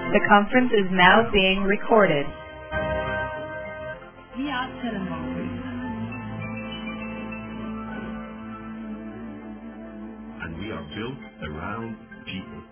The conference is now being recorded. We are Telenor. And we are built around people.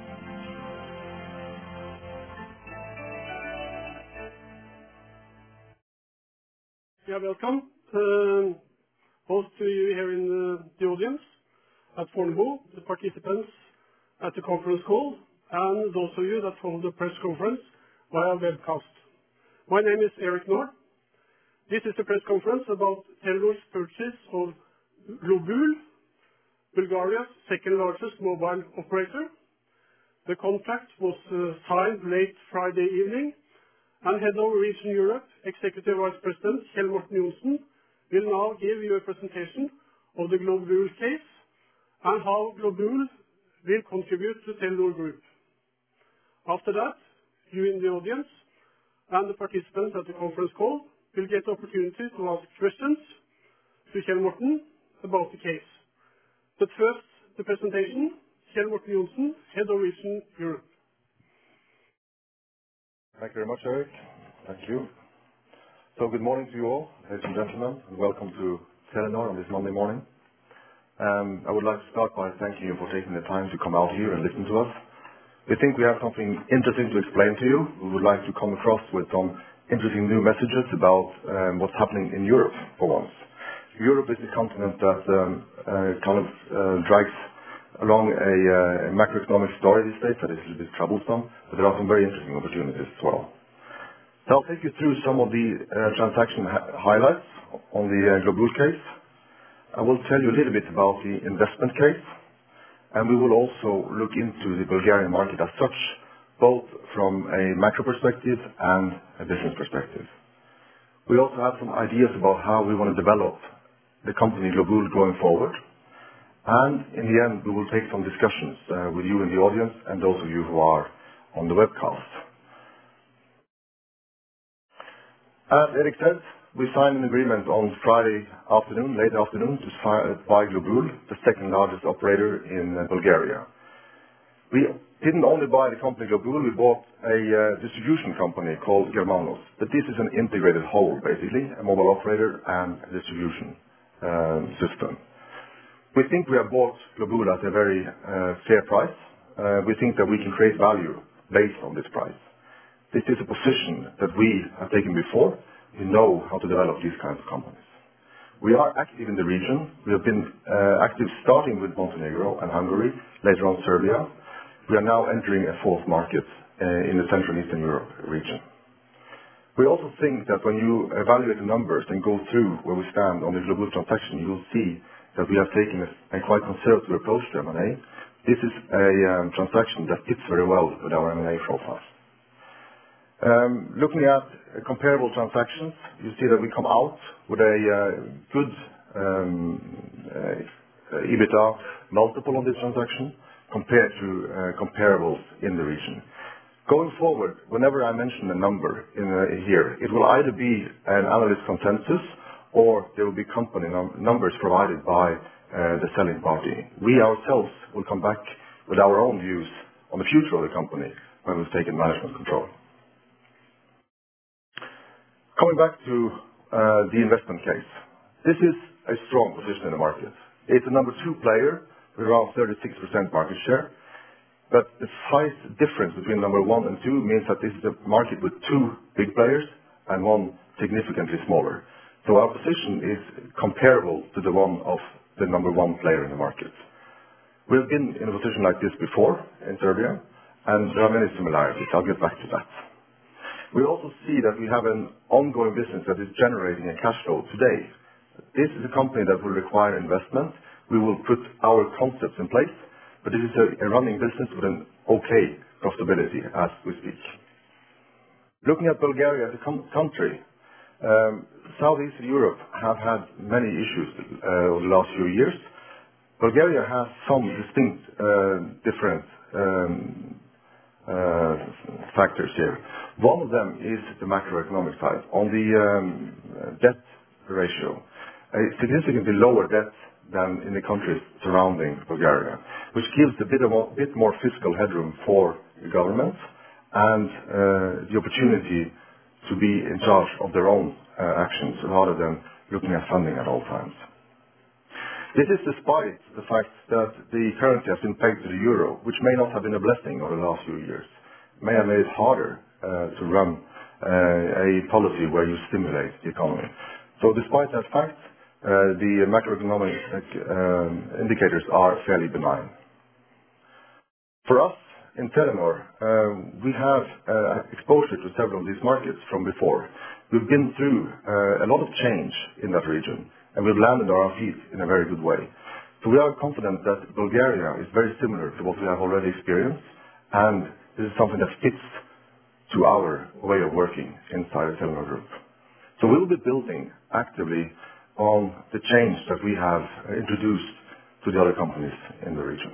Yeah, welcome. Both to you here in the audience at Fornebu, the participants at the conference call, and those of you that follow the press conference via webcast. My name is Erik Nord. This is a press conference about Telenor's purchase of Globul, Bulgaria's second largest mobile operator. The contract was signed late Friday evening, and Head of Region Europe, Executive Vice President Kjell Morten Johnsen, will now give you a presentation of the Globul case and how Globul will contribute to Telenor Group. After that, you in the audience and the participants at the conference call will get the opportunity to ask questions to Kjell Morten about the case. But first, the presentation, Kjell Morten Johnsen, Head of Region Europe. Thank you very much, Erik. Thank you. So good morning to you all, ladies and gentlemen, and welcome to Telenor on this Monday morning. I would like to start by thanking you for taking the time to come out here and listen to us. We think we have something interesting to explain to you. We would like to come across with some interesting new messages about what's happening in Europe for once. Europe is a continent that drags along a macroeconomic story these days that is a little bit troublesome, but there are some very interesting opportunities as well. So I'll take you through some of the transaction highlights on the Globul case. I will tell you a little bit about the investment case, and we will also look into the Bulgarian market as such, both from a macro perspective and a business perspective. We also have some ideas about how we want to develop the company Globul going forward. And in the end, we will take some discussions with you in the audience and those of you who are on the webcast. As Erik said, we signed an agreement on Friday afternoon, late afternoon, to buy Globul, the second largest operator in Bulgaria. We didn't only buy the company Globul, we bought a distribution company called Germanos. But this is an integrated whole, basically, a mobile operator and a distribution system. We think we have bought Globul at a very fair price. We think that we can create value based on this price. This is a position that we have taken before. We know how to develop these kinds of companies. We are active in the region. We have been active starting with Montenegro and Hungary, later on Serbia. We are now entering a fourth market in the Central and Eastern Europe region. We also think that when you evaluate the numbers and go through where we stand on the Globul transaction, you will see that we have taken a quite conservative approach to M&A. This is a transaction that fits very well with our M&A profile. Looking at comparable transactions, you see that we come out with a good EBITDA multiple on this transaction compared to comparables in the region. Going forward, whenever I mention a number here, it will either be an analyst consensus or there will be company numbers provided by the selling party. We ourselves will come back with our own views on the future of the company when we've taken management control. Coming back to the investment case. This is a strong position in the market. It's a number 2 player with around 36% market share. But the size difference between number 1 and 2 means that this is a market with 2 big players and 1 significantly smaller. So our position is comparable to the one of the number 1 player in the market. We've been in a position like this before in Serbia, and there are many similarities. I'll get back to that. We also see that we have an ongoing business that is generating a cash flow today. This is a company that will require investment. We will put our concepts in place, but this is a running business with an okay profitability as we speak. Looking at Bulgaria as a country, Southeast Europe have had many issues over the last few years. Bulgaria has some distinct different factors here. One of them is the macroeconomic side. On the debt ratio, a significantly lower debt than in the countries surrounding Bulgaria, which gives a bit more fiscal headroom for the government and the opportunity to be in charge of their own actions rather than looking at funding at all times. This is despite the fact that the currency has been pegged to the euro, which may not have been a blessing over the last few years. It may have made it harder to run a policy where you stimulate the economy. So despite that fact, the macroeconomic indicators are fairly benign. For us in Telenor, we have exposure to several of these markets from before. We've been through a lot of change in that region, and we've landed on our feet in a very good way. So we are confident that Bulgaria is very similar to what we have already experienced, and this is something that fits to our way of working inside the Telenor Group. So we will be building actively on the change that we have introduced to the other companies in the region.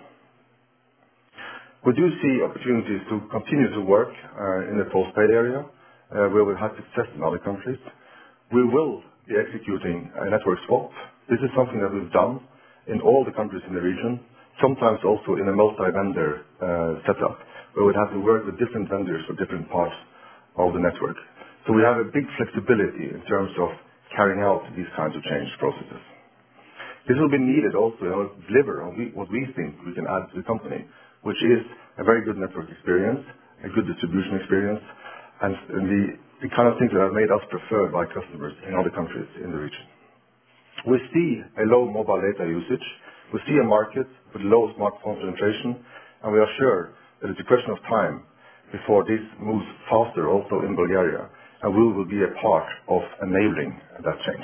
We do see opportunities to continue to work in the postpaid area, where we've had success in other countries. We will be executing a network swap. This is something that we've done in all the countries in the region, sometimes also in a multi-vendor setup, where we'd have to work with different vendors for different parts of the network. So we have a big flexibility in terms of carrying out these kinds of change processes. This will be needed also in order to deliver on what we think we can add to the company, which is a very good network experience, a good distribution experience, and the kind of things that have made us preferred by customers in other countries in the region. We see a low mobile data usage. We see a market with low smartphone penetration, and we are sure that it's a question of time before this moves faster also in Bulgaria, and we will be a part of enabling that change.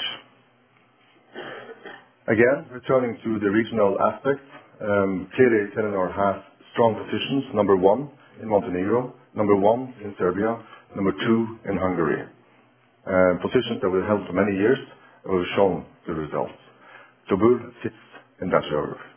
Again, returning to the regional aspects, clearly Telenor has strong positions, number 1 in Montenegro, number 1 in Serbia, number 2 in Hungary. Positions that we've held for many years and we've shown the results. Tobul sits in that geography.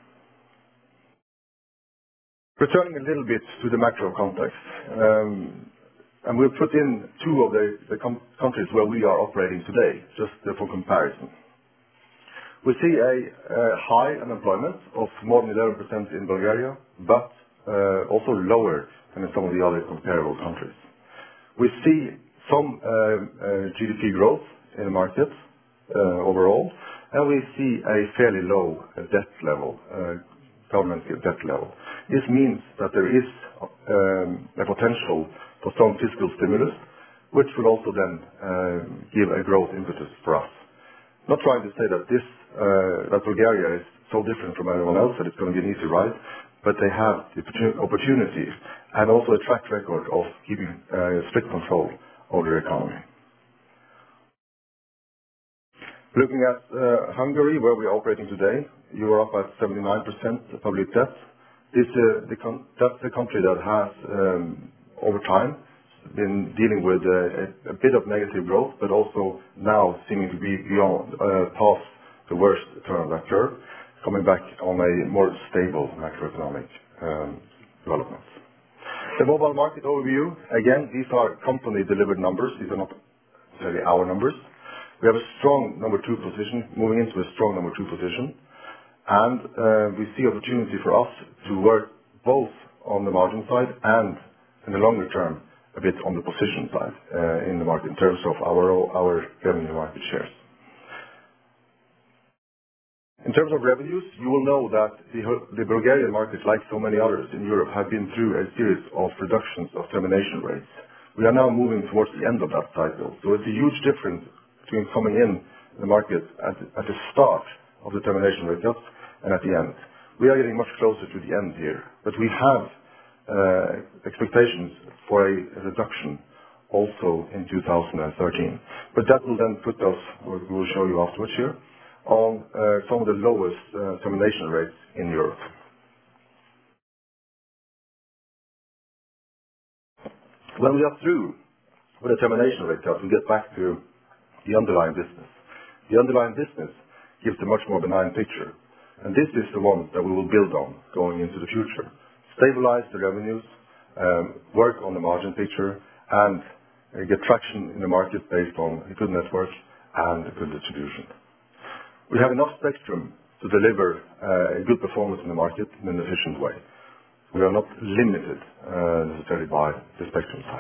Returning a little bit to the macro context, and we've put in 2 of the countries where we are operating today, just for comparison. We see a high unemployment of more than 11% in Bulgaria, but also lower than in some of the other comparable countries. We see some GDP growth in the market overall, and we see a fairly low debt level, government debt level. This means that there is a potential for some fiscal stimulus, which will also then give a growth impetus for us. Not trying to say that that Bulgaria is so different from everyone else that it's going to be an easy ride, but they have the opportunity and also a track record of keeping strict control over their economy. Looking at Hungary, where we are operating today, you are up at 79% public debt. That's the country that has, over time, been dealing with a bit of negative growth, but also now seeming to be beyond, past the worst turn of that curve, coming back on a more stable macroeconomic development. The mobile market overview, again, these are company-delivered numbers. These are not necessarily our numbers. We have a strong number 2 position, moving into a strong number 2 position, and we see opportunity for us to work both on the margin side and, in the longer term, a bit on the position side in the market in terms of our revenue market shares. In terms of revenues, you will know that the Bulgarian market, like so many others in Europe, have been through a series of reductions of termination rates. We are now moving towards the end of that cycle. So it's a huge difference between coming in the market at the start of the termination rate cuts and at the end. We are getting much closer to the end here, but we have expectations for a reduction also in 2013. But that will then put us, we will show you afterwards here, on some of the lowest termination rates in Europe. When we are through with the termination rate cut, we get back to the underlying business. The underlying business gives a much more benign picture, and this is the one that we will build on going into the future. Stabilize the revenues, work on the margin picture, and get traction in the market based on a good network and a good distribution. We have enough spectrum to deliver a good performance in the market in an efficient way. We are not limited necessarily by the spectrum side.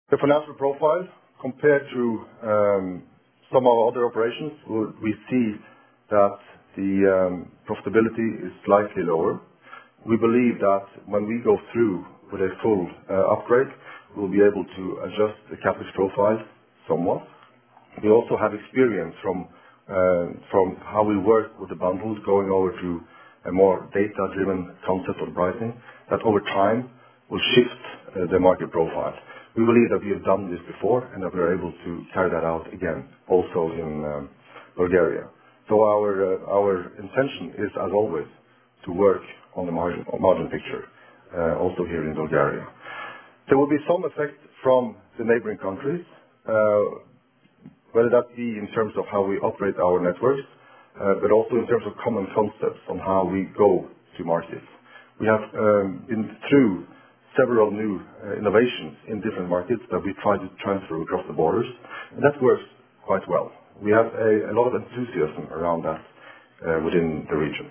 The financial profile compared to some of our other operations, we see that the profitability is slightly lower. We believe that when we go through with a full upgrade, we'll be able to adjust the CapEx profile somewhat. We also have experience from how we work with the bundles, going over to a more data-driven concept of pricing that over time will shift the market profile. We believe that we have done this before and that we are able to carry that out again, also in Bulgaria. So our intention is, as always, to work on the margin picture, also here in Bulgaria. There will be some effect from the neighboring countries, whether that be in terms of how we operate our networks, but also in terms of common concepts on how we go to markets. We have been through several new innovations in different markets that we try to transfer across the borders, and that works quite well. We have a lot of enthusiasm around that within the region.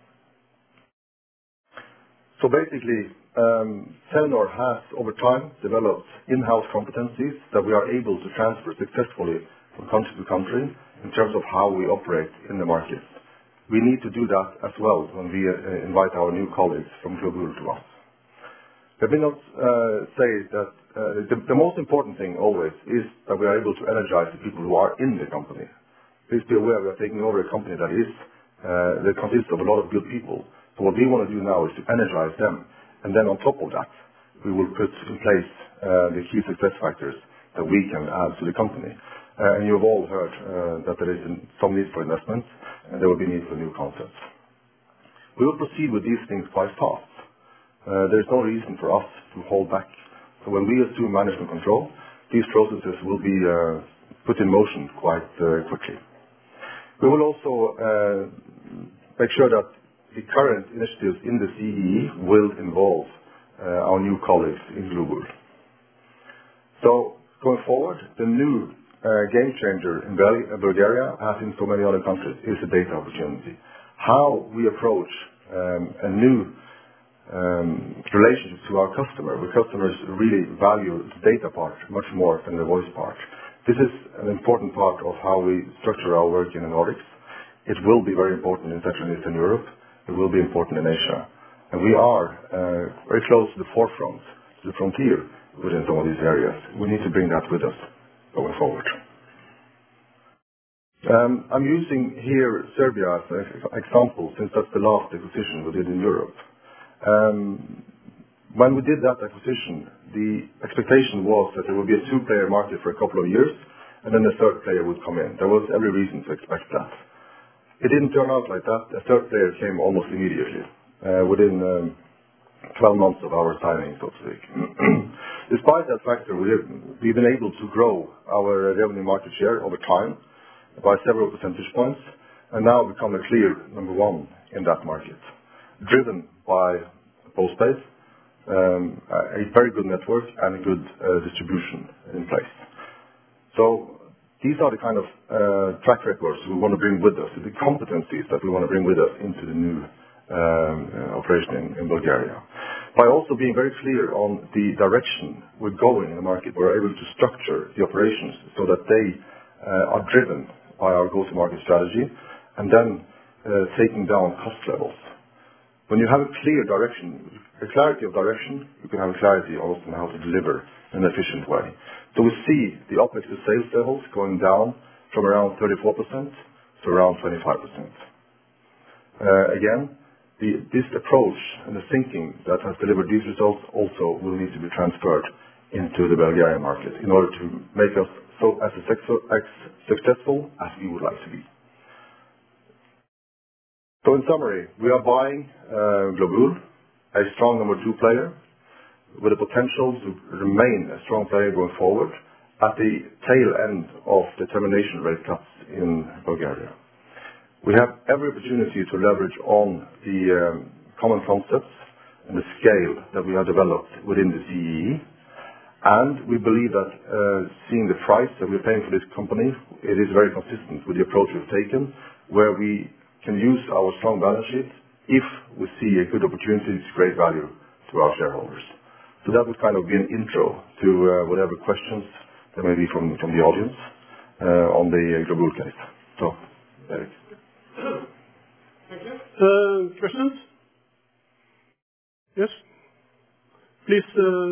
So basically, Telenor has over time developed in-house competencies that we are able to transfer successfully from country to country in terms of how we operate in the markets. We need to do that as well when we invite our new colleagues from Globul to us. Let me not say that the most important thing always is that we are able to energize the people who are in the company. Please be aware we are taking over a company that consists of a lot of good people. So what we want to do now is to energize them, and then on top of that, we will put in place the key success factors that we can add to the company. And you have all heard that there is some need for investments, and there will be need for new concepts. We will proceed with these things quite fast. There's no reason for us to hold back. So when we assume management control, these processes will be put in motion quite quickly. We will also make sure that the current initiatives in the CEE will involve our new colleagues in Globul. So going forward, the new game changer in Bulgaria, as in so many other countries, is the data opportunity. How we approach a new relationship to our customer, where customers really value the data part much more than the voice part. This is an important part of how we structure our work in the Nordics. It will be very important in Central and Eastern Europe. It will be important in Asia. And we are very close to the forefront, to the frontier within some of these areas. We need to bring that with us going forward. I'm using here Serbia as an example, since that's the last acquisition we did in Europe. When we did that acquisition, the expectation was that there would be a two-player market for a couple of years, and then a third player would come in. There was every reason to expect that. It didn't turn out like that. A third player came almost immediately, within 12 months of our signing, so to speak. Despite that factor, we've been able to grow our revenue market share over time by several percentage points, and now become a clear number one in that market, driven by postpaid, a very good network, and a good distribution in place. So these are the kind of track records we want to bring with us, the competencies that we want to bring with us into the new operation in Bulgaria. By also being very clear on the direction we're going in the market, we're able to structure the operations so that they are driven by our go-to-market strategy, and then taking down cost levels. When you have a clear direction, a clarity of direction, you can have clarity also on how to deliver in an efficient way. So we see the OpEx to sales levels going down from around 34% to around 25%. Again, this approach and the thinking that has delivered these results also will need to be transferred into the Bulgarian market in order to make us as successful as we would like to be. So in summary, we are buying Globul, a strong number 2 player, with the potential to remain a strong player going forward at the tail end of the termination rate cuts in Bulgaria. We have every opportunity to leverage on the common concepts and the scale that we have developed within the CEE. And we believe that seeing the price that we're paying for this company, it is very consistent with the approach we've taken, where we can use our strong balance sheet if we see a good opportunity to create value to our shareholders. So that would kind of be an intro to whatever questions there may be from the audience on the Globul case. So, Erik. Thank you. Questions? Yes? Please.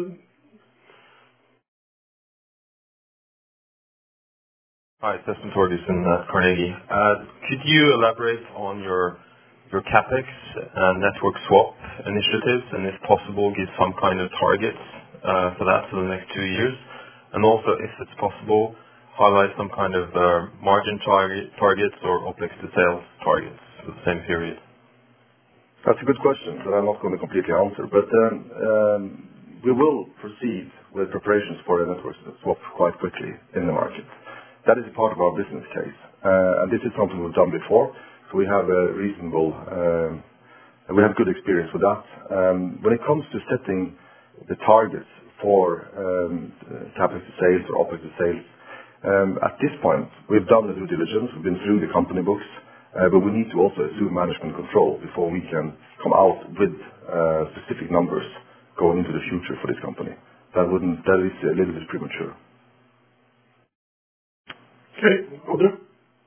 Hi, it's Espen Torgersen at Carnegie. Could you elaborate on your CapEx and network swap initiatives, and if possible, give some kind of targets for that for the next 2 years? And also, if it's possible, highlight some kind of margin targets or OpEx to sales targets for the same period. That's a good question that I'm not going to completely answer, but we will proceed with preparations for a network swap quite quickly in the market. That is a part of our business case, and this is something we've done before, so we have a reasonable, we have good experience with that. When it comes to setting the targets for CapEx to sales or OpEx to sales, at this point, we've done the due diligence, we've been through the company books, but we need to also assume management control before we can come out with specific numbers going into the future for this company. That is a little bit premature. Okay, Other?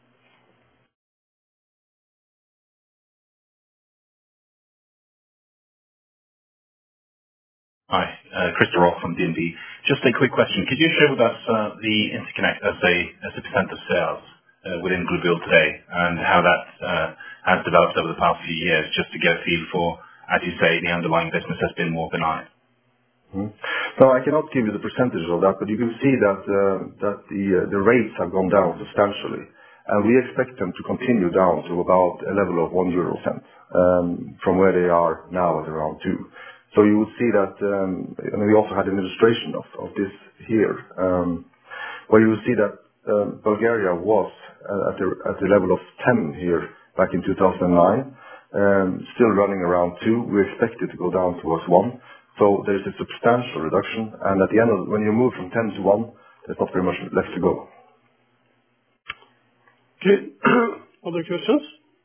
Hi, Christer Roth from DNB. Just a quick question. Could you share with us the interconnect as a percent of sales within Globul today, and how that has developed over the past few years, just to get a feel for, as you say, the underlying business has been more benign? No, I cannot give you the percentage of that, but you can see that the rates have gone down substantially, and we expect them to continue down to about a level of 1 euro cent from where they are now at around 2. So you would see that, and we also had an illustration of this here, where you will see that Bulgaria was at the level of 10 here back in 2009, still running around 2. We expect it to go down towards 1. So there's a substantial reduction, and at the end of, when you move from 10 to 1, there's not very much left to go. Okay, other questions?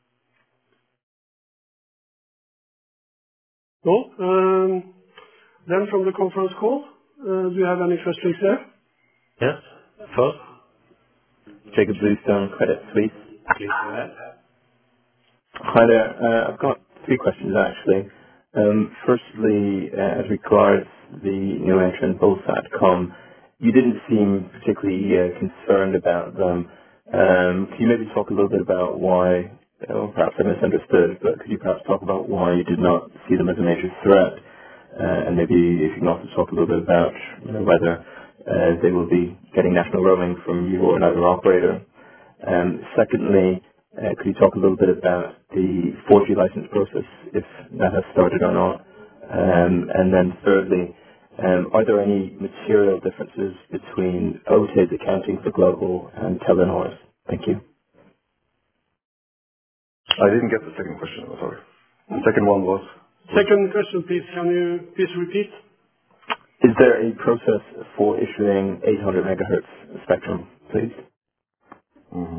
No? Then from the conference call, do you have any questions there? Yes, first. Jacob Bluestone, Credit Suisse. Please go ahead. Hi there. I've got 3 questions actually. Firstly, as regards the new entrant Bulsatcom, you didn't seem particularly concerned about them. Can you maybe talk a little bit about why, perhaps I misunderstood, but could you perhaps talk about why you did not see them as a major threat? And maybe if you can also talk a little bit about whether they will be getting national roaming from you or another operator. Secondly, could you talk a little bit about the 4G license process, if that has started or not? And then thirdly, are there any material differences between OTE's accounting for Globul and Telenor's? Thank you. I didn't get the second question, I'm sorry. The second one was? Second question, please. Can you please repeat? Is there a process for issuing 800 megahertz spectrum, please? Mm-hmm.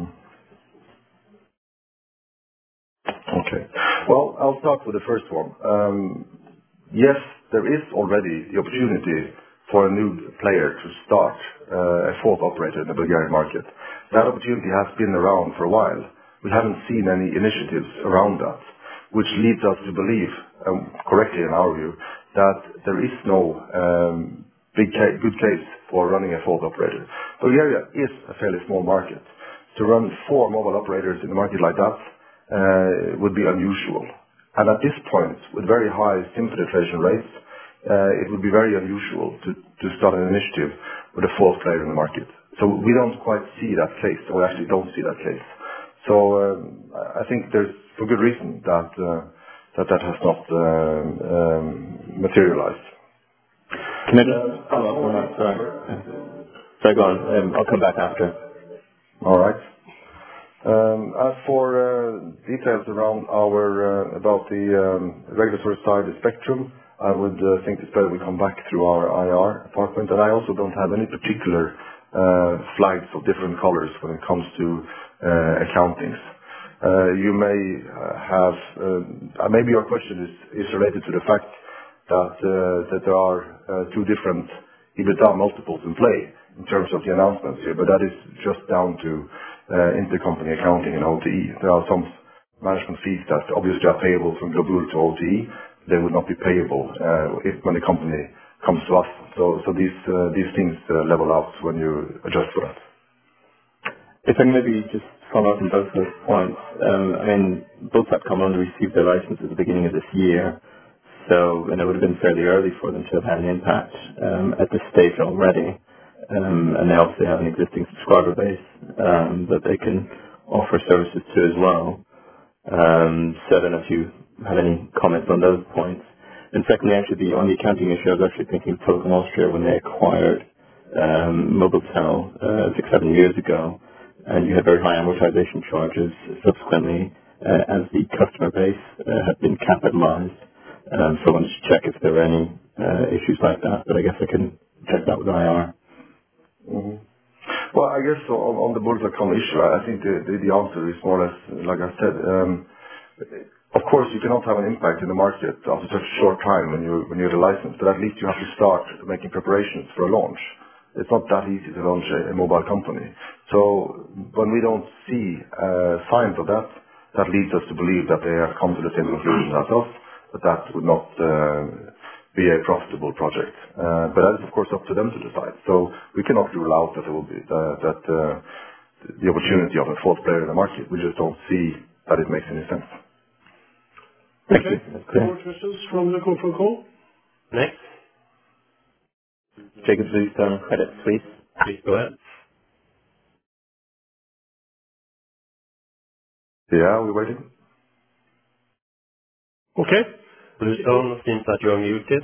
Okay. Well, I'll start with the first one. Yes, there is already the opportunity for a new player to start a fourth operator in the Bulgarian market. That opportunity has been around for a while. We haven't seen any initiatives around that, which leads us to believe, correctly in our view, that there is no good case for running a fourth operator. Bulgaria is a fairly small market. To run 4 mobile operators in a market like that would be unusual. And at this point, with very high SIM penetration rates, it would be very unusual to start an initiative with a fourth player in the market. So we don't quite see that case, or we actually don't see that case. So I think there's, for good reason, that has not materialized. Can I just follow up on that? Sorry, go on. I'll come back after. All right. As for details around about the regulatory side of spectrum, I would think it's better we come back through our IR department, and I also don't have any particular flags of different colors when it comes to accountings. You may have, maybe your question is related to the fact that there are two different EBITDA multiples in play in terms of the announcements here, but that is just down to intercompany accounting and OTE. There are some management fees that obviously are payable from Globul to OTE. They would not be payable when the company comes to us. So these things level out when you adjust for that. If I can maybe just follow up on both those points. I mean, both Satcom only received their license at the beginning of this year, so it would have been fairly early for them to have had an impact at this stage already. And they obviously have an existing subscriber base that they can offer services to as well. So I don't know if you have any comments on those points. And secondly, actually, on the accounting issue, I was actually thinking of Telekom Austria when they acquired Mobiltel 6-7 years ago, and you had very high amortization charges subsequently as the customer base had been capitalized. So I wanted to check if there were any issues like that, but I guess I can check that with IR. Mm-hmm. Well, I guess on the Mobiltel issue, I think the answer is more or less, like I said, of course you cannot have an impact in the market after such a short time when you're the license, but at least you have to start making preparations for a launch. It's not that easy to launch a mobile company. So when we don't see signs of that, that leads us to believe that they have come to the same conclusion as us, but that would not be a profitable project. But that is of course up to them to decide. So we cannot rule out that there will be the opportunity of a fourth player in the market. We just don't see that it makes any sense. Thank you. More questions from the conference call? Next. Jacob Bluestone, Credit Suisse. Please go ahead. Yeah, we're waiting. Okay. Bluestone, seems that you're muted.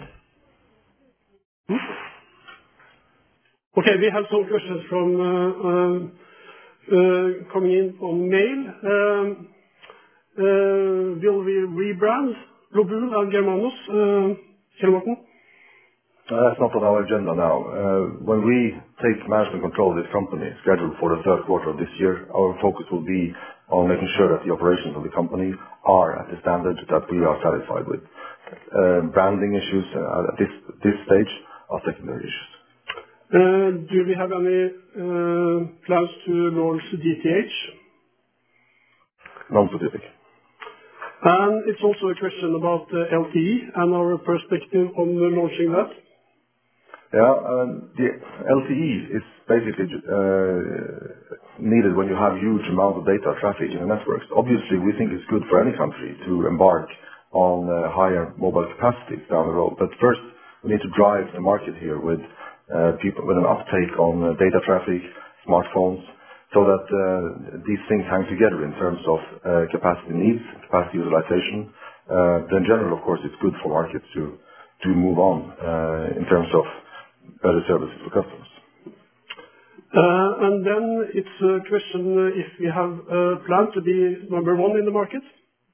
Okay, we have some questions from coming in on mail. Will we rebrand Globul and Germanus? Kjell Morten? That's not on our agenda now. When we take management control of this company, scheduled for the third quarter of this year, our focus will be on making sure that the operations of the company are at the standard that we are satisfied with. Branding issues at this stage are secondary issues. Do we have any plans to launch DTH? Non-specific. And it's also a question about LTE and our perspective on launching that. Yeah, the LTE is basically needed when you have huge amount of data traffic in the networks. Obviously, we think it's good for any country to embark on higher mobile capacities down the road. But first, we need to drive the market here with people with an uptake on data traffic, smartphones, so that these things hang together in terms of capacity needs, capacity utilization. But in general, of course, it's good for markets to move on in terms of better services for customers. And then it's a question if we have a plan to be number one in the market.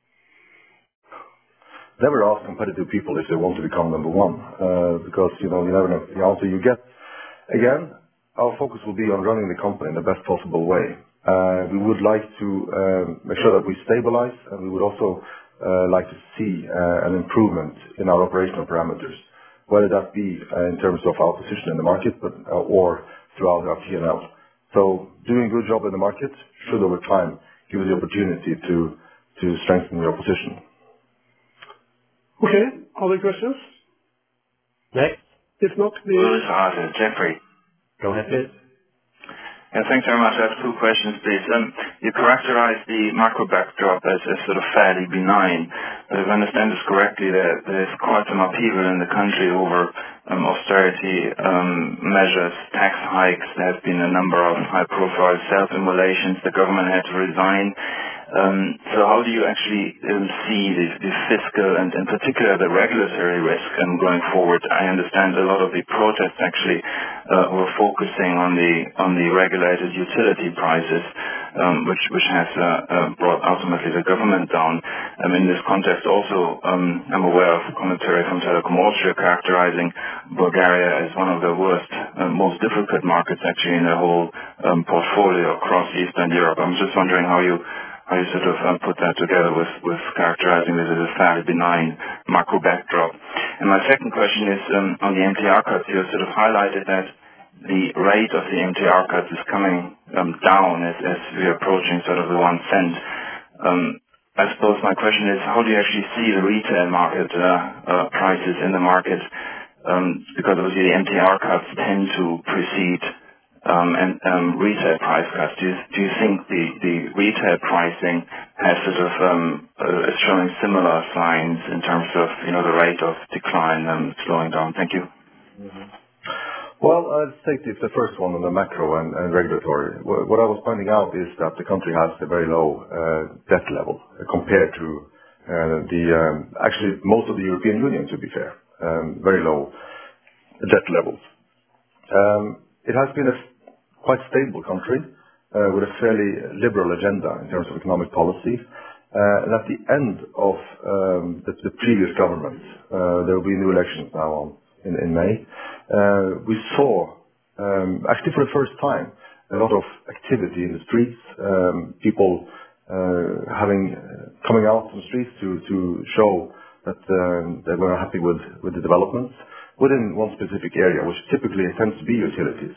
Never ask competitive people if they want to become number one, because you never know the answer you get. Again, our focus will be on running the company in the best possible way. We would like to make sure that we stabilize, and we would also like to see an improvement in our operational parameters, whether that be in terms of our position in the market, or throughout our P&L. So doing a good job in the market should over time give us the opportunity to strengthen your position. Okay, other questions? Next. If not, Louis Arthur, Jeffrey. Go ahead, please. Yeah, thanks very much. I have two questions, please. You characterize the macro backdrop as sort of fairly benign, but if I understand this correctly, there's quite some upheaval in the country over austerity measures, tax hikes. There have been a number of high-profile self-immolations. The government had to resign. So how do you actually see the fiscal and in particular the regulatory risk going forward? I understand a lot of the protests actually were focusing on the regulated utility prices, which has brought ultimately the government down. In this context also, I'm aware of commentary from Telekom Austria characterizing Bulgaria as one of the worst, most difficult markets actually in the whole portfolio across Eastern Europe. I'm just wondering how how you sort of put that together with characterizing this as a fairly benign macro backdrop. And my second question is on the MTR cuts. You sort of highlighted that the rate of the MTR cuts is coming down as we're approaching sort of the 1 cent. I suppose my question is, how do you actually see the retail market prices in the market? Because obviously the MTR cuts tend to precede retail price cuts. Do you think the retail pricing has sort of is showing similar signs in terms of the rate of decline slowing down? Thank you. Well, I'll take the first one on the macro and regulatory. What I was pointing out is that the country has a very low debt level compared to actually most of the European Union, to be fair. Very low debt levels. It has been a quite stable country with a fairly liberal agenda in terms of economic policy. And at the end of the previous government, there will be new elections now in May. We saw, actually for the first time, a lot of activity in the streets, people coming out on the streets to show that they were happy with the developments within one specific area, which typically tends to be utilities.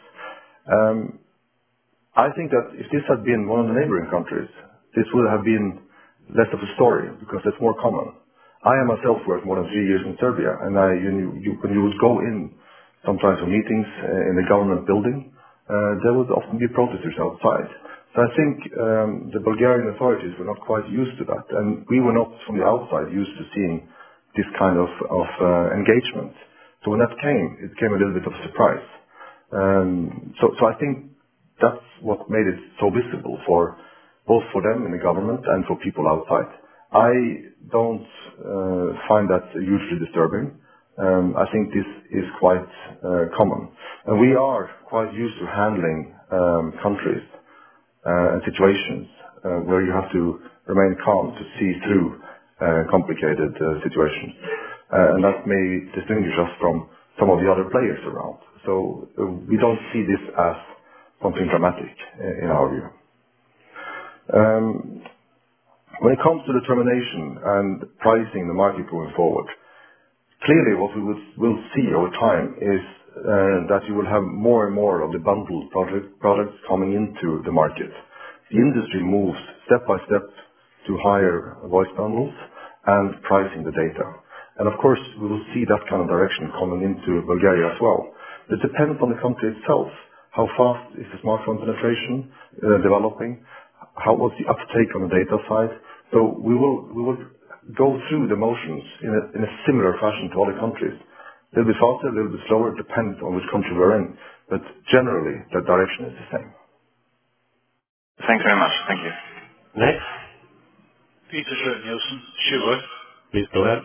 I think that if this had been one of the neighboring countries, this would have been less of a story because it's more common. I myself worked more than 3 years in Serbia, and when you would go in sometimes for meetings in the government building, there would often be protesters outside. So I think the Bulgarian authorities were not quite used to that, and we were not from the outside used to seeing this kind of engagement. So when that came, it came a little bit of a surprise. So I think that's what made it so visible for both for them in the government and for people outside. I don't find that hugely disturbing. I think this is quite common. And we are quite used to handling countries and situations where you have to remain calm to see through complicated situations. And that may distinguish us from some of the other players around. So we don't see this as something dramatic in our view. When it comes to determination and pricing the market going forward, clearly what we will see over time is that you will have more and more of the bundled products coming into the market. The industry moves step by step to higher voice bundles and pricing the data. And of course, we will see that kind of direction coming into Bulgaria as well. It depends on the country itself. How fast is the smartphone penetration developing? What's the uptake on the data side? So we will go through the motions in a similar fashion to other countries. A little bit faster, a little bit slower, depends on which country we're in. But generally, the direction is the same. Thanks very much. Thank you. Next. Peter Schroeder-Nielsen, Schubert. Please go ahead.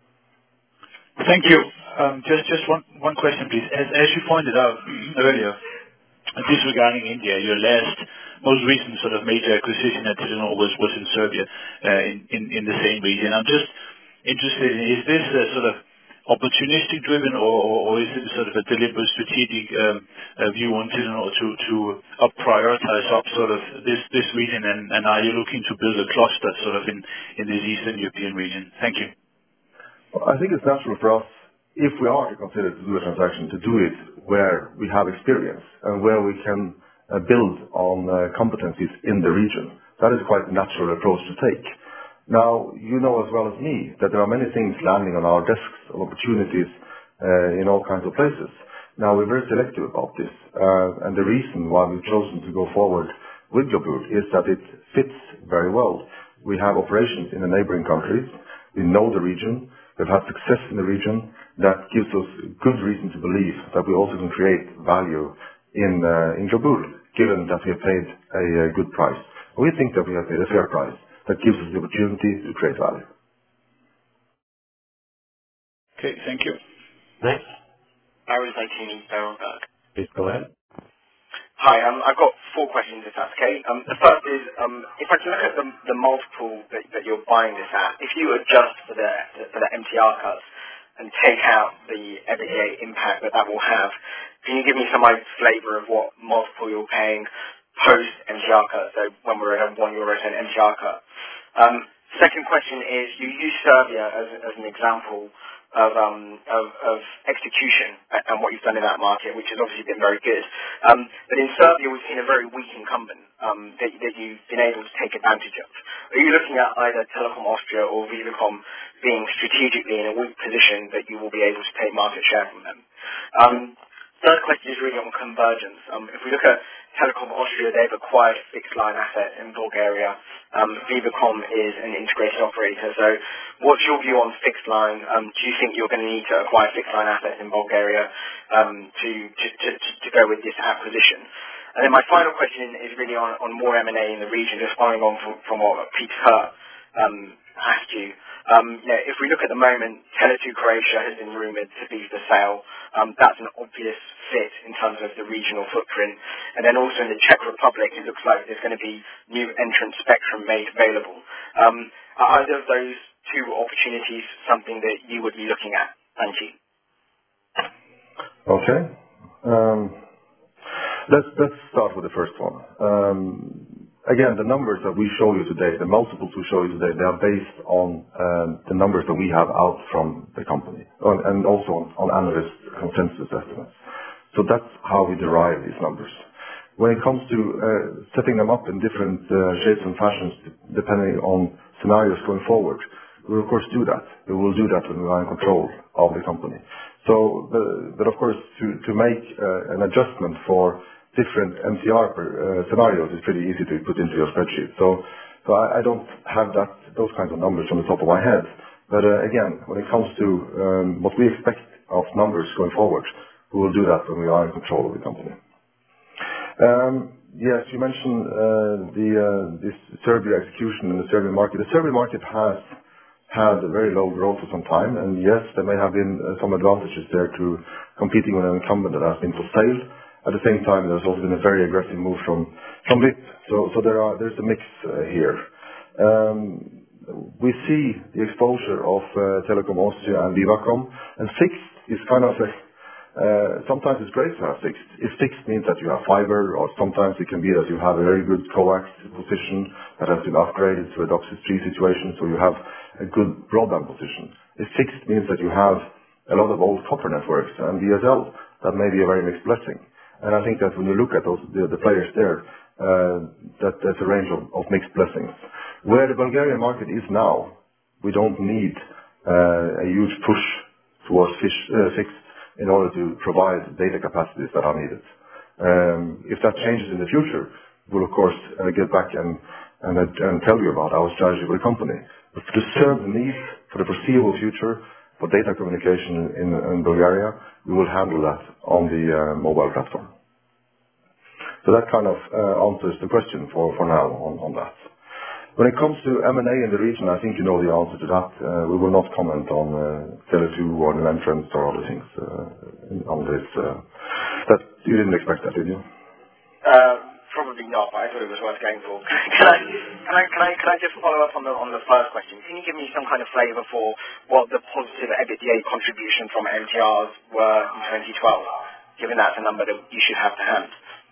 Thank you. Just one question, please. As you pointed out earlier, disregarding India, your most recent sort of major acquisition at Telenor was in Serbia, in the same region. I'm just interested in, is this a sort of opportunistic driven or is it sort of a deliberate strategic view on Telenor to prioritize up sort of this region, and are you looking to build a cluster sort of in this Eastern European region? Thank you. I think it's natural for us, if we are to consider to do a transaction, to do it where we have experience and where we can build on competencies in the region. That is quite a natural approach to take. Now, you know as well as me that there are many things landing on our desks of opportunities in all kinds of places. Now, we're very selective about this. And the reason why we've chosen to go forward with Globul is that it fits very well. We have operations in the neighboring countries. We know the region. We've had success in the region. That gives us good reason to believe that we also can create value in Globul, given that we have paid a good price. We think that we have paid a fair price that gives us the opportunity to create value. Okay, thank you. Next. Barry Zaitini, Berenberg. Please go ahead. Hi, I've got 4 questions if that's okay. The first is, if I can look at the multiple that you're buying this at, if you adjust for the MTR cuts and take out the EBITDA impact that will have, can you give me some flavour of what multiple you're paying post MTR cut, so when we're at a €1 MTR cut. Second question is, you use Serbia as an example of execution and what you've done in that market, which has obviously been very good. But in Serbia, we've seen a very weak incumbent that you've been able to take advantage of. Are you looking at either Telekom Austria or Vivacom being strategically in a weak position that you will be able to take market share from them? Third question is really on convergence. If we look at Telekom Austria, they've acquired fixed line assets in Bulgaria. Vivacom is an integrated operator. So what's your view on fixed line? Do you think you're going to need to acquire fixed line assets in Bulgaria to go with this acquisition? And then my final question is really on more M&A in the region, just following on from what Peter Kurt asked you. If we look at the moment, Tele2 Croatia has been rumoured to be for sale. That's an obvious fit in terms of the regional footprint. And then also in the Czech Republic, it looks like there's going to be new entrant spectrum made available. Are either of those two opportunities something that you would be looking at? Thank you. Okay. Let's start with the first one. Again, the numbers that we show you today, the multiples we show you today, they are based on the numbers that we have out from the company and also on analyst consensus estimates. So that's how we derive these numbers. When it comes to setting them up in different shapes and fashions, depending on scenarios going forward, we'll of course do that. We will do that when we are in control of the company. So, but of course, to make an adjustment for different MTR scenarios is pretty easy to put into your spreadsheet. So I don't have those kinds of numbers on the top of my head. But again, when it comes to what we expect of numbers going forward, we will do that when we are in control of the company. Yes, you mentioned this Serbia execution in the Serbian market. The Serbian market has had a very low growth for some time, and yes, there may have been some advantages there to competing with an incumbent that has been for sale. At the same time, there's also been a very aggressive move from VIP. So there's a mix here. We see the exposure of Telekom Austria and Vivacom, and fixed is kind of sometimes it's great to have fixed. If fixed means that you have fiber, or sometimes it can be that you have a very good coax position that has been upgraded to a DOCSIS 3 situation, so you have a good broadband position. If fixed means that you have a lot of old copper networks and DSL, that may be a very mixed blessing. And I think that when you look at the players there, that's a range of mixed blessings. Where the Bulgarian market is now, we don't need a huge push towards fixed in order to provide data capacities that are needed. If that changes in the future, we'll of course get back and tell you about our strategy for the company. But to serve the needs for the foreseeable future for data communication in Bulgaria, we will handle that on the mobile platform. So that kind of answers the question for now on that. When it comes to M&A in the region, I think you know the answer to that. We will not comment on Tele2 or new entrants or other things on this. That you didn't expect that, did you? Probably not, but I thought it was worth going for. Can I just follow up on the first question? Can you give me some kind of flavour for what the positive EBITDA contribution from MTRs were in 2012, given that's a number that you should have to hand?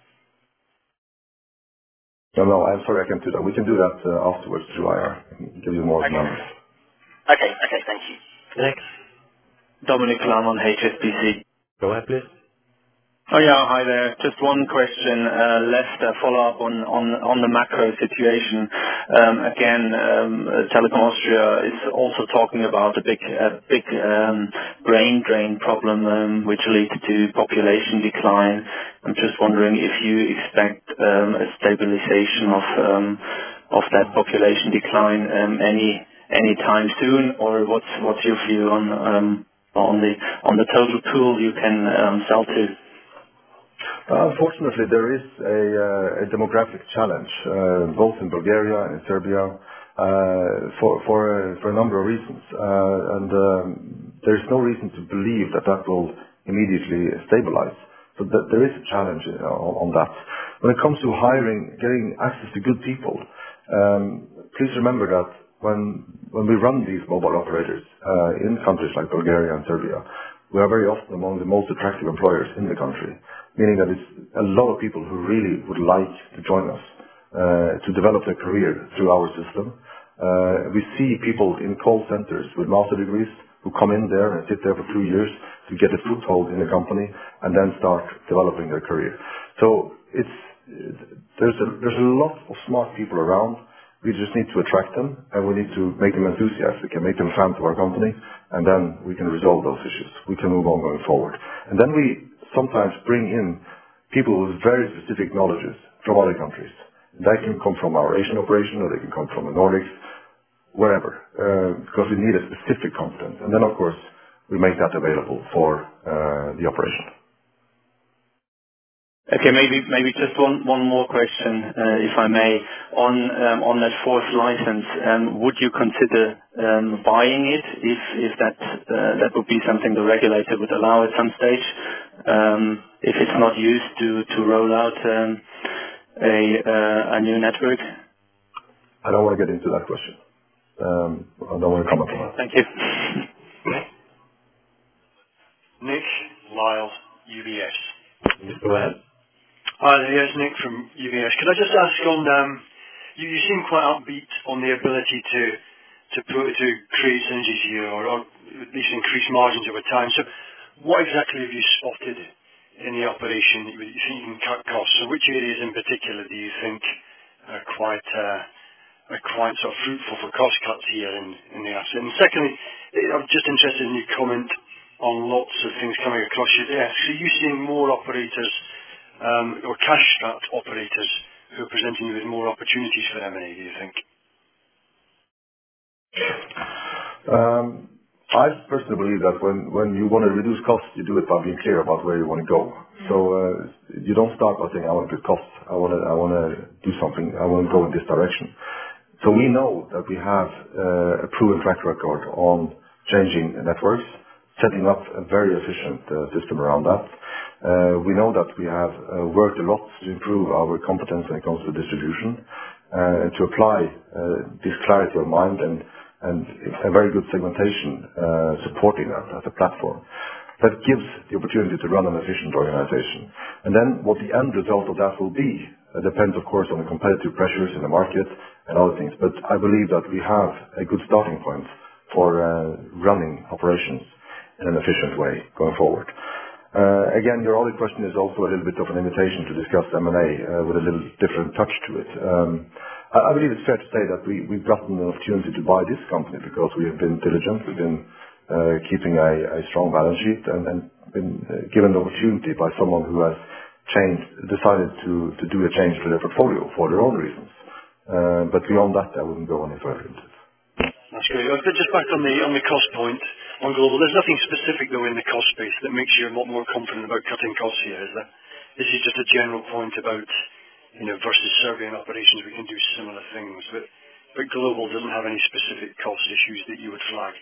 No, I'm sorry, I can't do that. We can do that afterwards through IR. I can give you more numbers. Okay, thank you. Next, Dominic Lamon, HSBC. Go ahead, please. Oh yeah, hi there. Just one question left, follow up on the macro situation. Telekom Austria is also talking about a big brain drain problem which leads to population decline. I'm just wondering if you expect a stabilization of that population decline any time soon, or what's your view on the total pool you can sell to? Unfortunately, there is a demographic challenge, both in Bulgaria and in Serbia, for a number of reasons. There's no reason to believe that will immediately stabilize. So there is a challenge on that. When it comes to hiring, getting access to good people, please remember that when we run these mobile operators in countries like Bulgaria and Serbia, we are very often among the most attractive employers in the country. meaning that it's a lot of people who really would like to join us to develop their career through our system. We see people in call centers with master degrees who come in there and sit there for 2 years to get a foothold in the company and then start developing their career. So there's a lot of smart people around. We just need to attract them, and we need to make them enthusiastic and make them fans of our company, and then we can resolve those issues. We can move on going forward. And then we sometimes bring in people with very specific knowledges from other countries. That can come from our Asian operation, or they can come from the Nordics, wherever, because we need a specific competence. And then, of course, we make that available for the operation. Okay, maybe just one more question, if I may. On that fourth license, would you consider buying it if that would be something the regulator would allow at some stage, if it's not used to roll out a new network? I don't want to get into that question. I don't want to comment on that. Thank you. Nick Lyle, UBS. Go ahead. Hi there, yes, Nick from UBS. Could I just ask on, you seem quite upbeat on the ability to create synergies here, or at least increase margins over time. So what exactly have you spotted in the operation that you think you can cut costs? So which areas in particular do you think are quite sort of fruitful for cost cuts here in the asset? And secondly, I'm just interested in your comment on lots of things coming across your desk. So are you seeing more operators or cash-strapped operators who are presenting you with more opportunities for M&A, do you think? I personally believe that when you want to reduce costs, you do it by being clear about where you want to go. So you don't start by saying, I want to cut costs, I want to do something, I want to go in this direction. So we know that we have a proven track record on changing networks, setting up a very efficient system around that. We know that we have worked a lot to improve our competence when it comes to distribution, to apply this clarity of mind and a very good segmentation supporting that as a platform. That gives the opportunity to run an efficient organization. And then what the end result of that will be depends, of course, on the competitive pressures in the market and other things. But I believe that we have a good starting point for running operations in an efficient way going forward. Again, your other question is also a little bit of an invitation to discuss M&A with a little different touch to it. I believe it's fair to say that we've gotten an opportunity to buy this company because we have been diligent. We've been keeping a strong balance sheet and been given the opportunity by someone who has decided to do a change to their portfolio for their own reasons. But beyond that, I wouldn't go any further into it. That's great. Just back on the cost point on global, there's nothing specific though in the cost space that makes you a lot more confident about cutting costs here, is there? This is just a general point about, versus Serbian operations, we can do similar things, but global doesn't have any specific cost issues that you would flag.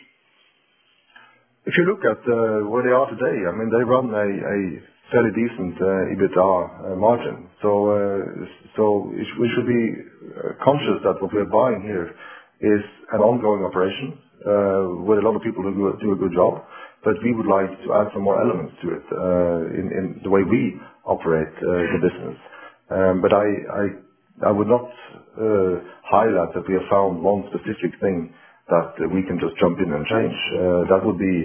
If you look at where they are today, I mean, they run a fairly decent EBITDA margin. So we should be conscious that what we're buying here is an ongoing operation with a lot of people who do a good job, but we would like to add some more elements to it in the way we operate the business. But I would not highlight that we have found one specific thing that we can just jump in and change. That would be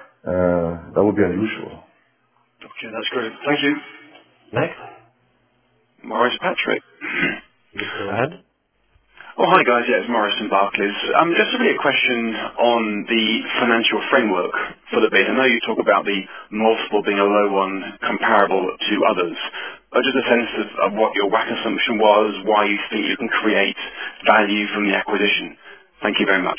unusual. Okay, that's great. Thank you. Next. Maurice Patrick. Go ahead. Oh, hi guys, yeah, it's Maurice from Barclays. Just really a question on the financial framework for the bid. I know you talk about the multiple being a low one comparable to others. Just a sense of what your WACC assumption was, why you think you can create value from the acquisition. Thank you very much.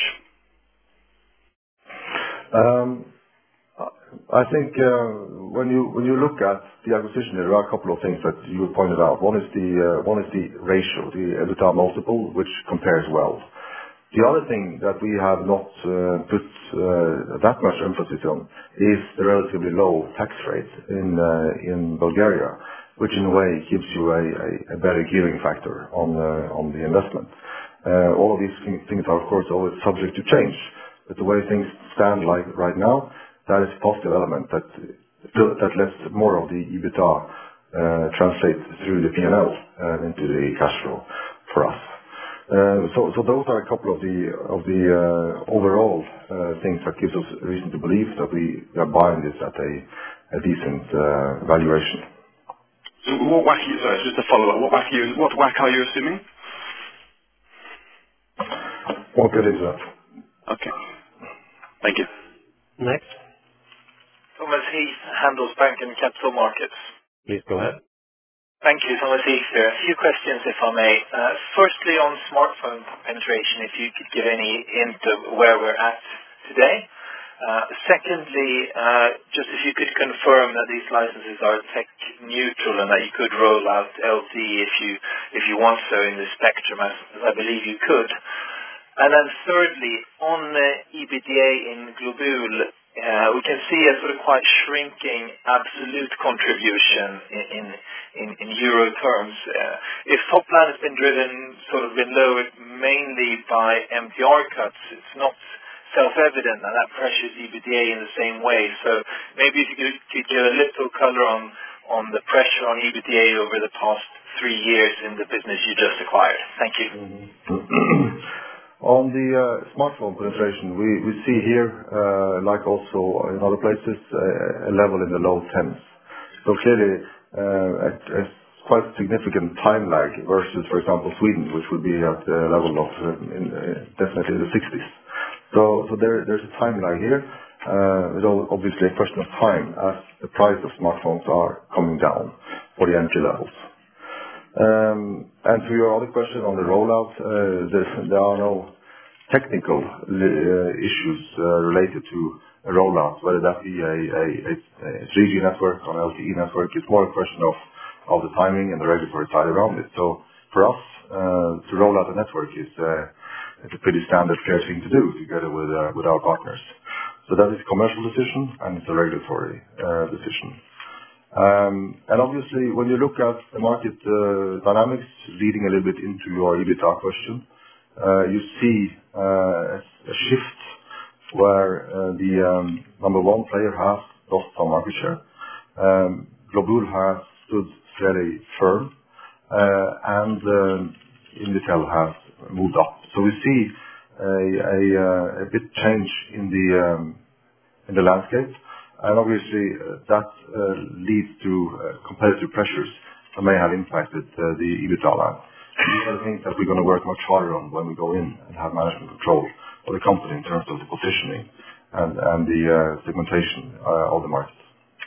I think when you look at the acquisition, there are a couple of things that you pointed out. One is the ratio, the EBITDA multiple, which compares well. The other thing that we have not put that much emphasis on is the relatively low tax rate in Bulgaria, which in a way gives you a better gearing factor on the investment. All of these things are, of course, always subject to change. But the way things stand like right now, that is a positive element that lets more of the EBITDA translate through the P&L into the cash flow for us. So those are a couple of the overall things that gives us reason to believe that we are buying this at a decent valuation. So what WACC, sorry, just a follow-up. What WACC are you assuming? What good is that? Okay. Thank you. Next. Thomas Heath, Handelsbanken Capital Markets. Please go ahead. Thank you, Thomas Heath here. A few questions, if I may. Firstly, on smartphone penetration, if you could give any hint of where we're at today. Secondly, just if you could confirm that these licenses are tech neutral and that you could roll out LTE if you want so in the spectrum, as I believe you could. And then thirdly, on the EBITDA in Globul, we can see a sort of quite shrinking absolute contribution in euro terms. If top line has been lowered mainly by MTR cuts, it's not self-evident that pressures EBITDA in the same way. So maybe if you could give a little color on the pressure on EBITDA over the past 3 years in the business you just acquired. Thank you. On the smartphone penetration, we see here, like also in other places, a level in the low tens. So clearly, a quite significant time lag versus, for example, Sweden, which would be at the level of definitely the 60s. So there's a time lag here. It's obviously a question of time as the price of smartphones are coming down for the entry levels. And to your other question on the rollout, there are no technical issues related to a rollout, whether that be a 3G network or an LTE network. It's more a question of the timing and the regulatory side around it. So for us, to roll out a network is it's a pretty standard fair thing to do together with our partners. So that is a commercial decision and it's a regulatory decision. And obviously, when you look at the market dynamics, leading a little bit into your EBITDA question, you see a shift where the number one player has lost some market share. Globul has stood fairly firm, and Invitel has moved up. So we see a bit change in the landscape, and obviously that leads to competitive pressures that may have impacted the EBITDA line. These are the things that we're going to work much harder on when we go in and have management control of the company in terms of the positioning and the segmentation of the market.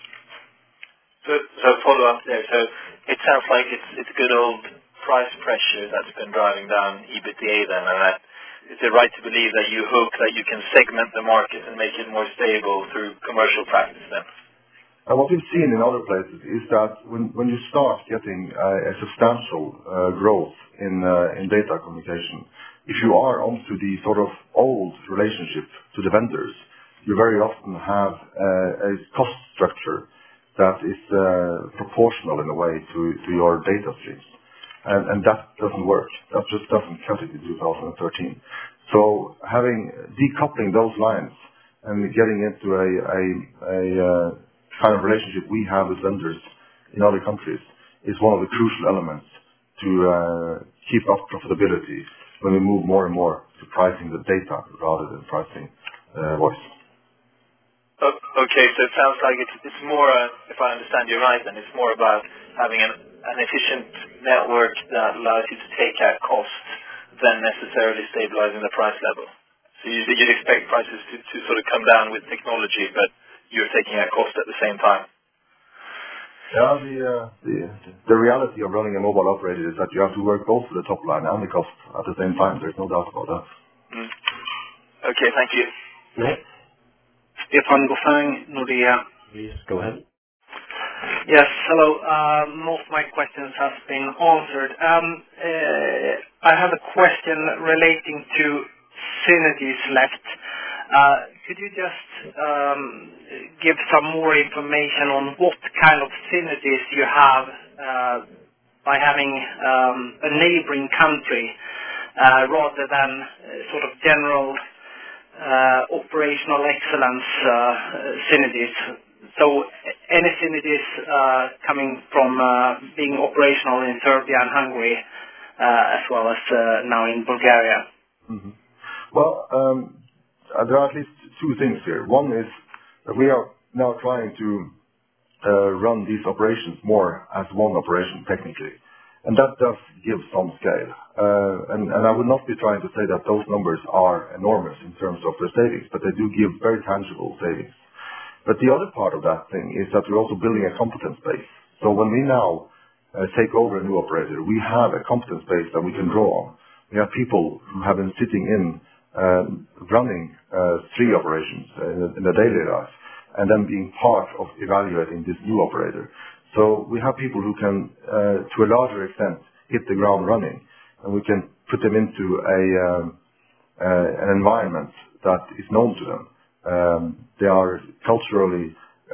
So follow up there. So it sounds like it's good old price pressure that's been driving down EBITDA then, and that is it right to believe that you hope that you can segment the market and make it more stable through commercial practice then? What we've seen in other places is that when you start getting a substantial growth in data communication, if you are onto the sort of old relationship to the vendors, you very often have a cost structure that is proportional in a way to your data streams. And that doesn't work. That just doesn't cut it in 2013. So decoupling those lines and getting into a kind of relationship we have with vendors in other countries is one of the crucial elements to keep up profitability when we move more and more to pricing the data rather than pricing voice. Okay, so it sounds like it's more, if I understand you right, then it's more about having an efficient network that allows you to take out costs than necessarily stabilizing the price level. So you'd expect prices to sort of come down with technology, but you're taking out cost at the same time. Yeah, the reality of running a mobile operator is that you have to work both for the top line and the cost at the same time. There's no doubt about that. Okay, thank you. Next. Stefan Goffin, Nordea. Please go ahead. Yes, hello. Most of my questions have been answered. I have a question relating to synergies left. Could you just give some more information on what kind of synergies you have by having a neighboring country rather than sort of general operational excellence synergies So any synergies coming from being operational in Serbia and Hungary, as well as now in Bulgaria? Mm-hmm. Well, there are at least two things here. One is that we are now trying to run these operations more as one operation technically. And that does give some scale. And I would not be trying to say that those numbers are enormous in terms of their savings, but they do give very tangible savings. But the other part of that thing is that we're also building a competence base. So when we now take over a new operator, we have a competence base that we can draw on. We have people who have been sitting in running 3 operations in their daily life, and then being part of evaluating this new operator. So we have people who can, to a larger extent, hit the ground running, and we can put them into an environment that is known to them. They are culturally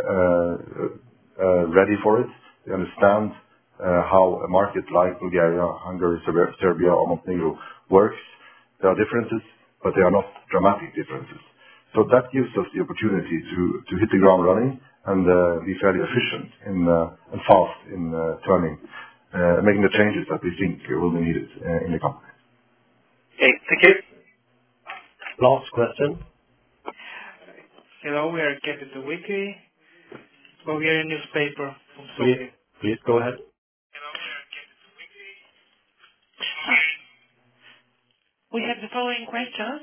ready for it. They understand how a market like Bulgaria, Hungary, Serbia, or Montenegro works. There are differences, but they are not dramatic differences. So that gives us the opportunity to hit the ground running and be fairly efficient and fast in making the changes that we think will be needed in the company. Okay, thank you. Last question. Hello, we are Capital Weekly, Bulgarian newspaper from Sofia. Please go ahead. We have the following questions.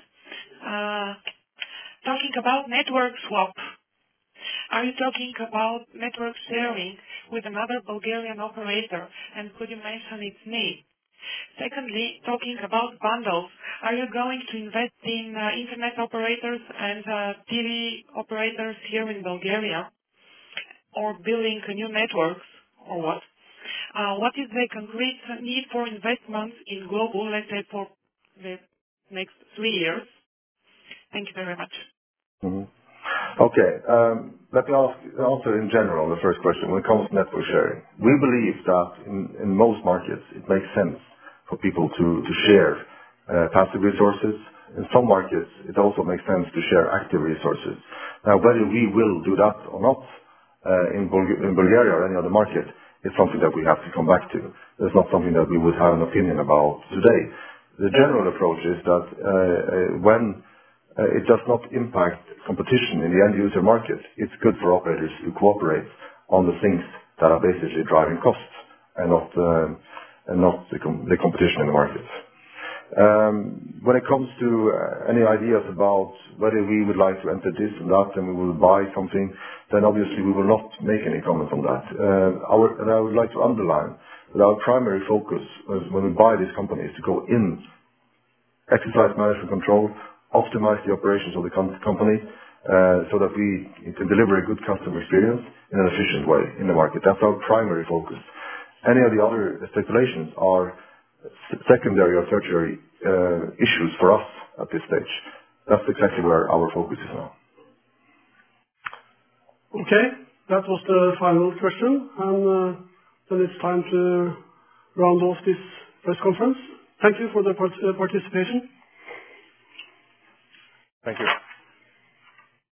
Talking about network swap, are you talking about network sharing with another Bulgarian operator, and could you mention its name? Secondly, talking about bundles, are you going to invest in internet operators and TV operators here in Bulgaria, or building new networks, or what? What is the concrete need for investments in global, let's say, for the next 3 years? Thank you very much. Mm-hmm. Okay. Let me answer in general the first question when it comes to network sharing. We believe that in most markets it makes sense for people to share passive resources. In some markets it also makes sense to share active resources. Now, whether we will do that or not in Bulgaria or any other market is something that we have to come back to. It's not something that we would have an opinion about today. The general approach is that when it does not impact competition in the end user market, it's good for operators to cooperate on the things that are basically driving costs and not the competition in the market. When it comes to any ideas about whether we would like to enter this and that and we will buy something, then obviously we will not make any comments on that. And I would like to underline that our primary focus when we buy these companies to go in, exercise management control, optimize the operations of the company so that we can deliver a good customer experience in an efficient way in the market. That's our primary focus. Any of the other speculations are secondary or tertiary issues for us at this stage. That's exactly where our focus is now. Okay, that was the final question, and then it's time to round off this press conference. Thank you for the participation. Thank you.